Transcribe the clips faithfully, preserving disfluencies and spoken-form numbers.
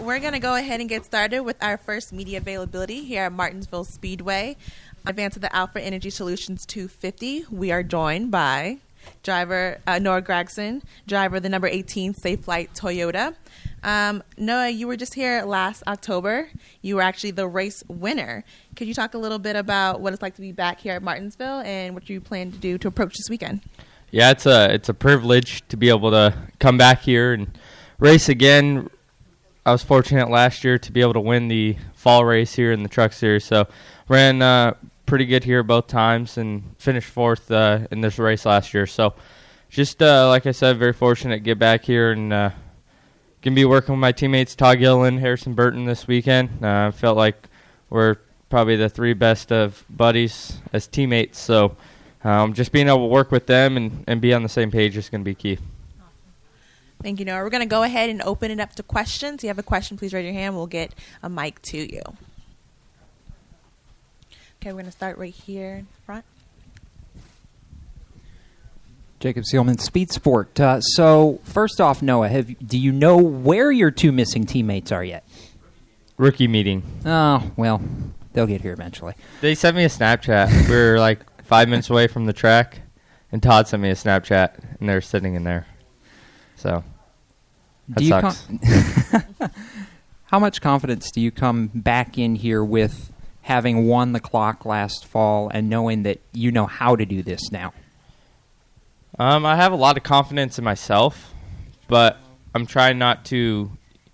we're going to go ahead and get started with our first media availability here at Martinsville Speedway. Advance of the Alpha Energy Solutions two fifty. We are joined by driver uh, Noah Gregson, driver of the number eighteen Safe Flight Toyota. Um, Noah, you were just here last October. You were actually the race winner. Could you talk a little bit about what it's like to be back here at Martinsville and what you plan to do to approach this weekend? Yeah, it's a it's a privilege to be able to come back here and race again. I was fortunate last year to be able to win the fall race here in the Truck Series, so ran uh, pretty good here both times and finished fourth uh, in this race last year. So just uh, like I said, very fortunate to get back here and uh, going to be working with my teammates Todd Gilliland, Harrison Burton this weekend. I uh, felt like we're probably the three best of buddies as teammates, so um, just being able to work with them and, and be on the same page is going to be key. Thank you, Noah. We're going to go ahead and open it up to questions. If you have a question, please raise your hand. We'll get a mic to you. Okay, we're going to start right here in front. Jacob Seelman, Speed Sport. Uh, so, first off, Noah, have, do you know where your two missing teammates are yet? Rookie meeting. Oh, well, they'll get here eventually. They sent me a Snapchat. We were like five minutes away from the track, and Todd sent me a Snapchat, and they're sitting in there. So, that do you sucks. Com- How much confidence do you come back in here with having won the clock last fall and knowing that you know how to do this now? Um, I have a lot of confidence in myself, but I'm trying not to,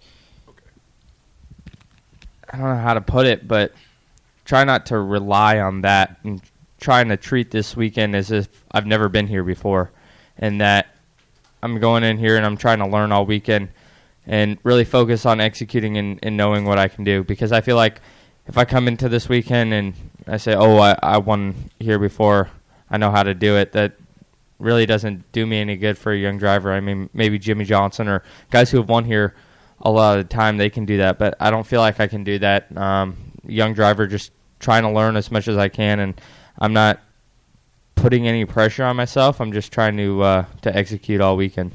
I don't know how to put it, but try not to rely on that and trying to treat this weekend as if I've never been here before, and that I'm going in here and I'm trying to learn all weekend and really focus on executing and, and knowing what I can do, because I feel like if I come into this weekend and I say, oh, I, I won here before, I know how to do it, that really doesn't do me any good for a young driver. I mean, maybe Jimmy Johnson or guys who have won here a lot of the time, they can do that, but I don't feel like I can do that. Um, young driver, just trying to learn as much as I can, and I'm not putting any pressure on myself. I'm just trying to uh, to execute all weekend.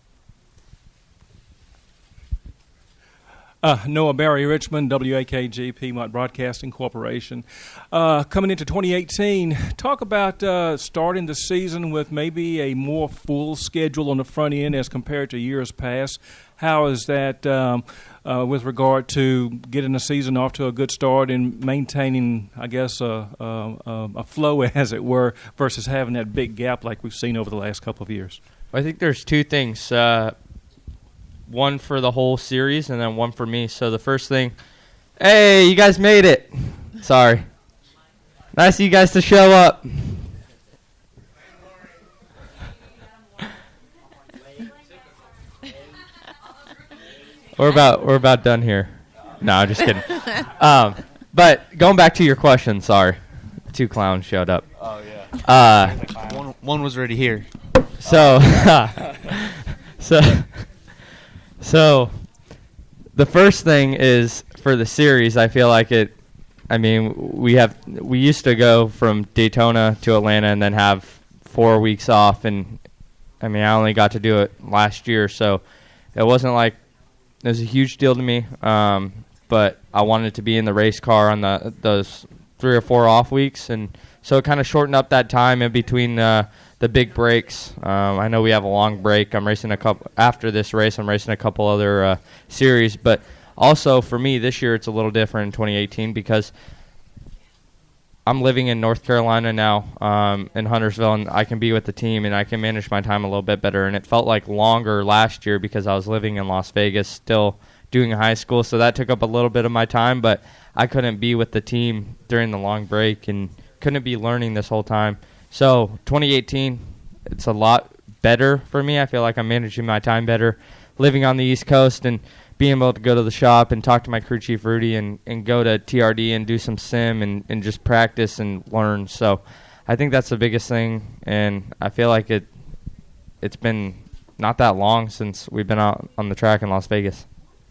Uh, Noah Barry, Richmond, W A K G, Piedmont Broadcasting Corporation. Uh, coming into twenty eighteen, talk about uh, starting the season with maybe a more full schedule on the front end as compared to years past. How is that um, uh, with regard to getting the season off to a good start and maintaining, I guess, a, a, a flow, as it were, versus having that big gap like we've seen over the last couple of years? I think there's two things. Uh, one for the whole series and then one for me. So the first thing, hey, you guys made it. Sorry. Nice of you guys to show up. We're about we're about done here. No, I'm just kidding. Um, but going back to your question, sorry, two clowns showed up. Oh yeah. Uh, one one was already here. So, so, so, the first thing is for the series. I feel like it. I mean, we have we used to go from Daytona to Atlanta and then have four weeks off, and I mean, I only got to do it last year, so it wasn't like it was a huge deal to me. Um, but I wanted to be in the race car on the those three or four off weeks, and so it kind of shortened up that time in between uh, the big breaks. Um, I know we have a long break. I'm racing a couple after this race. I'm racing a couple other uh, series, but also for me this year it's a little different in twenty eighteen because I'm living in North Carolina now, um, in Huntersville, and I can be with the team and I can manage my time a little bit better. And it felt like longer last year because I was living in Las Vegas, still doing high school, so that took up a little bit of my time. But I couldn't be with the team during the long break and couldn't be learning this whole time. So twenty eighteen, it's a lot better for me. I feel like I'm managing my time better, living on the East Coast and being able to go to the shop and talk to my crew chief, Rudy, and, and go to T R D and do some sim and, and just practice and learn. So I think that's the biggest thing, and I feel like it, it's been not that long since we've been out on the track in Las Vegas.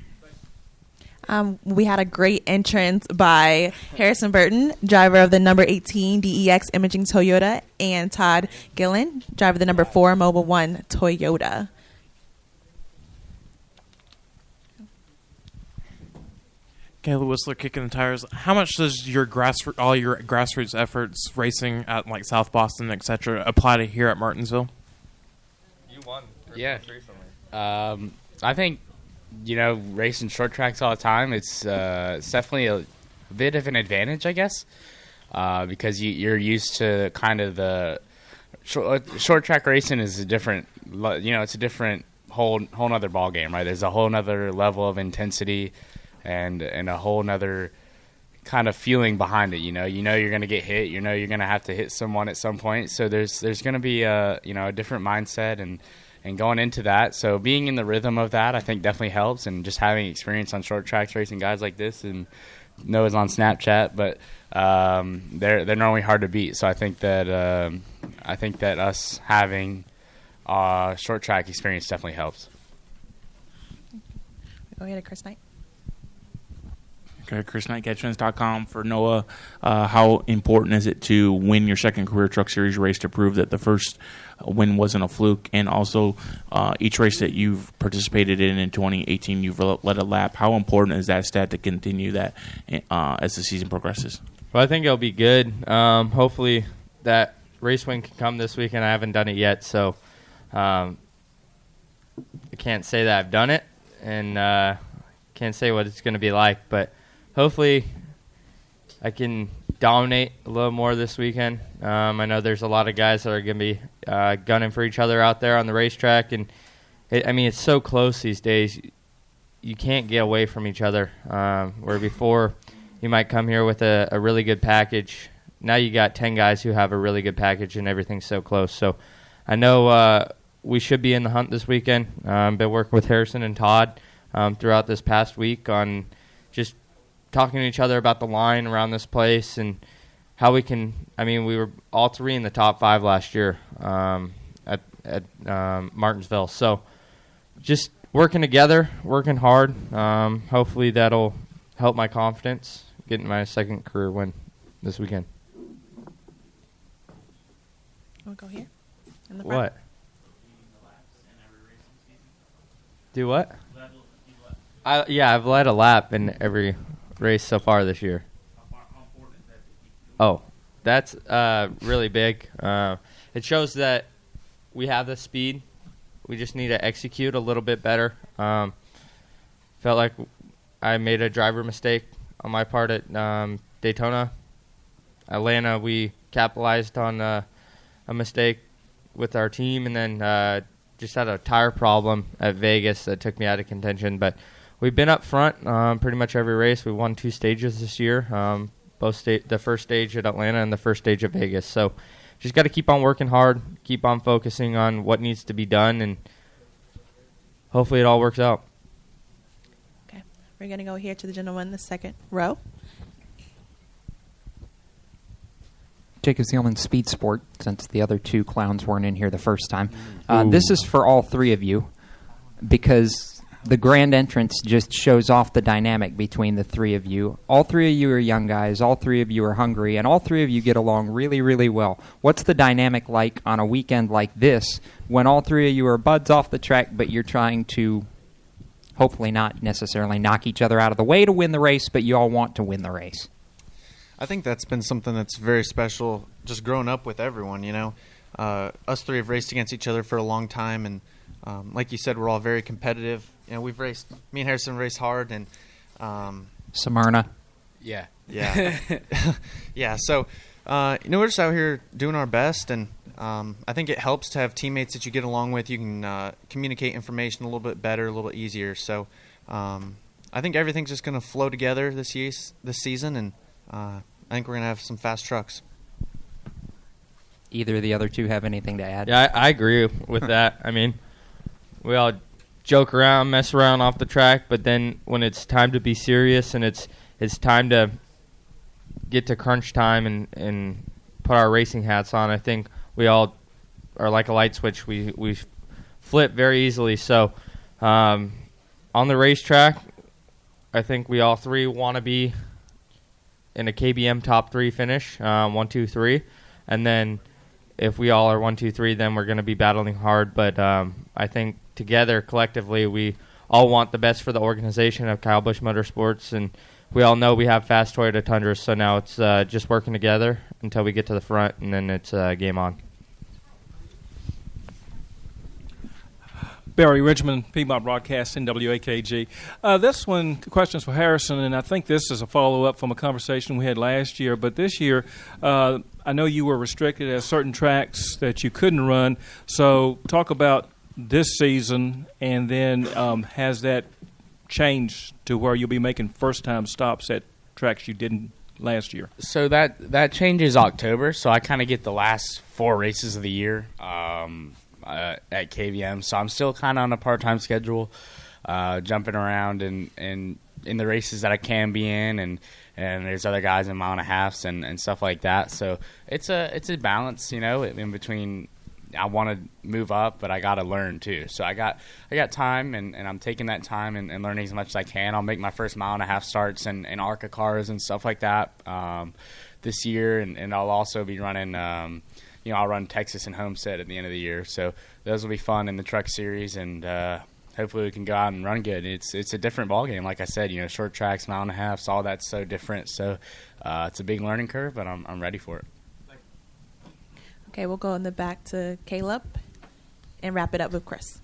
Um, we had a great entrance by Harrison Burton, driver of the number eighteen D E X Imaging Toyota, and Todd Gillen, driver of the number four Mobile One Toyota. Caleb Whistler, Kicking the Tires. How much does your grass, all your grassroots efforts, racing at like South Boston, et cetera, apply to here at Martinsville? You won. Yeah. Recently. Um, I think, you know, racing short tracks all the time, it's, uh, it's definitely a bit of an advantage, I guess, uh, because you, you're used to kind of the short, short track racing is a different, you know, it's a different whole whole nother ball game, right? There's a whole nother level of intensity and and a whole nother kind of feeling behind it. You know, you know you're going to get hit. You know you're going to have to hit someone at some point. So there's there's going to be a you know a different mindset and and going into that. So being in the rhythm of that, I think definitely helps. And just having experience on short tracks racing guys like this, and Noah's on Snapchat, but um, they're they're normally hard to beat. So I think that um, I think that us having uh, short track experience definitely helps. Go ahead, Chris Knight. Okay, Chris Knight, Catchfence dot com. For Noah, uh, how important is it to win your second career Truck Series race to prove that the first win wasn't a fluke? And also, uh, each race that you've participated in in twenty eighteen, you've led a lap. How important is that stat to continue that uh, as the season progresses? Well, I think it'll be good. Um, hopefully that race win can come this weekend. I haven't done it yet, so um, I can't say that I've done it, and uh, can't say what it's going to be like, but hopefully I can dominate a little more this weekend. Um, I know there's a lot of guys that are going to be uh, gunning for each other out there on the racetrack, and it, I mean, it's so close these days. You can't get away from each other. Um, where before you might come here with a, a really good package, now you got ten guys who have a really good package, and everything's so close. So I know uh, we should be in the hunt this weekend. I've um, been working with Harrison and Todd um, throughout this past week on just talking to each other about the line around this place and how we can, I mean, we were all three in the top five last year um, at, at um, Martinsville. So just working together, working hard. Um, hopefully that'll help my confidence, getting my second career win this weekend. We'll go here. In the front. What? Do what? I, yeah, I've led a lap in every race so far this year. Oh, that's uh, really big. Uh, it shows that we have the speed. We just need to execute a little bit better. Um, felt like I made a driver mistake on my part at um, Daytona. Atlanta, we capitalized on uh, a mistake with our team, and then uh, just had a tire problem at Vegas that took me out of contention. But we've been up front um, pretty much every race. We won two stages this year, um, both sta- the first stage at Atlanta and the first stage at Vegas. So just got to keep on working hard, keep on focusing on what needs to be done, and hopefully it all works out. Okay. We're going to go here to the gentleman in the second row. Jacob Zielman, Speed Sport, since the other two clowns weren't in here the first time. Uh, this is for all three of you because the grand entrance just shows off the dynamic between the three of you. All three of you are young guys. All three of you are hungry, and all three of you get along really, really well. What's the dynamic like on a weekend like this when all three of you are buds off the track, but you're trying to hopefully not necessarily knock each other out of the way to win the race, but you all want to win the race? I think that's been something that's very special just growing up with everyone, you know. Uh, us three have raced against each other for a long time, and um, like you said, we're all very competitive. You know, we've raced, me and Harrison race hard, and um, Samarna. Yeah. Yeah. yeah, so, uh, you know, we're just out here doing our best, and um, I think it helps to have teammates that you get along with. You can uh, communicate information a little bit better, a little bit easier. So um, I think everything's just going to flow together this, year, this season, and Uh, I think we're going to have some fast trucks. Either of the other two have anything to add? Yeah, I, I agree with that. I mean, we all joke around, mess around off the track, but then when it's time to be serious and it's it's time to get to crunch time and, and put our racing hats on, I think we all are like a light switch. We, we flip very easily. So um, on the racetrack, I think we all three want to be in a K B M top three finish, um, one, two, three, and then if we all are one, two, three, then we're going to be battling hard. But um, I think together, collectively, we all want the best for the organization of Kyle Busch Motorsports, and we all know we have fast Toyota Tundras, so now it's uh, just working together until we get to the front, and then it's uh, game on. Barry Richmond, Piedmont Broadcasting, W A K G. Uh, this one, questions for Harrison, and I think this is a follow-up from a conversation we had last year. But this year, uh, I know you were restricted at certain tracks that you couldn't run. So talk about this season, and then um, has that changed to where you'll be making first-time stops at tracks you didn't last year? So that, that changes October, so I kind of get the last four races of the year. Um Uh, at K V M, so I'm still kind of on a part-time schedule, uh, jumping around and in, in, in the races that I can be in, and, and there's other guys in mile and a halves and, and stuff like that. So it's a it's a balance, you know, in between. I want to move up, but I got to learn too. So I got I got time, and, and I'm taking that time and, and learning as much as I can. I'll make my first mile and a half starts in, in ARCA cars and stuff like that um, this year, and, and I'll also be running. Um, You know, I'll run Texas and Homestead at the end of the year, so those will be fun in the truck series, and uh, hopefully we can go out and run good. It's it's a different ballgame, like I said. You know, short tracks, mile and a half, all that's so different. So uh, it's a big learning curve, but I'm I'm ready for it. Okay, we'll go in the back to Caleb and wrap it up with Chris.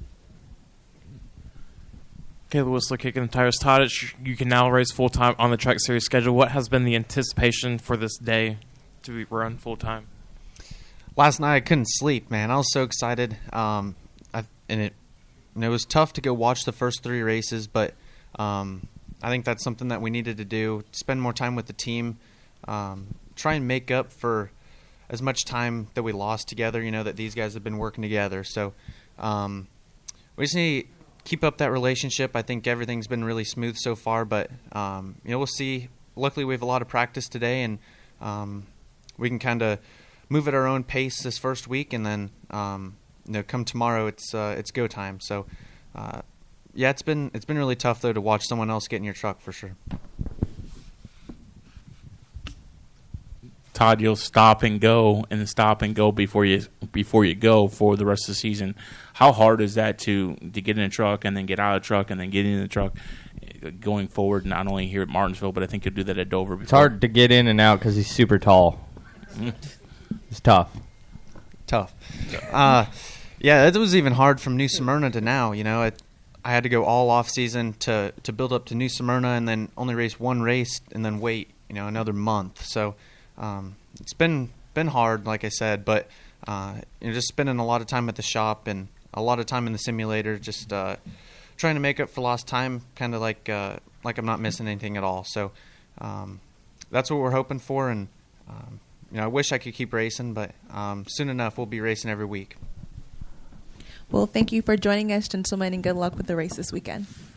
Caleb Whistler kicking the tires. Todd, it's, you can now race full time on the Truck Series schedule. What has been the anticipation for this day to be run full time? Last night I couldn't sleep, man. I was so excited, um, I, and it and it was tough to go watch the first three races. But um, I think that's something that we needed to do: spend more time with the team, um, try and make up for as much time that we lost together. You know that these guys have been working together, so um, we just need to keep up that relationship. I think everything's been really smooth so far, but um, you know we'll see. Luckily, we have a lot of practice today, and um, we can kind of move at our own pace this first week, and then um, you know, come tomorrow, it's uh, it's go time. So, uh, yeah, it's been it's been really tough though to watch someone else get in your truck for sure. Todd, you'll stop and go and stop and go before you before you go for the rest of the season. How hard is that to to get in a truck and then get out of the truck and then get in the truck going forward? Not only here at Martinsville, but I think you'll do that at Dover. Before. It's hard to get in and out because he's super tall. It's tough. Tough. Uh, yeah, it was even hard from New Smyrna to now. You know, it, I had to go all off season to, to build up to New Smyrna, and then only race one race, and then wait, you know, another month. So um, it's been been hard, like I said, but uh, you know, just spending a lot of time at the shop and a lot of time in the simulator, just uh, trying to make up for lost time, kind of like uh, like I'm not missing anything at all. So um, that's what we're hoping for, and. Um, You know, I wish I could keep racing, but um, soon enough we'll be racing every week. Well, thank you for joining us, gentlemen, and good luck with the race this weekend.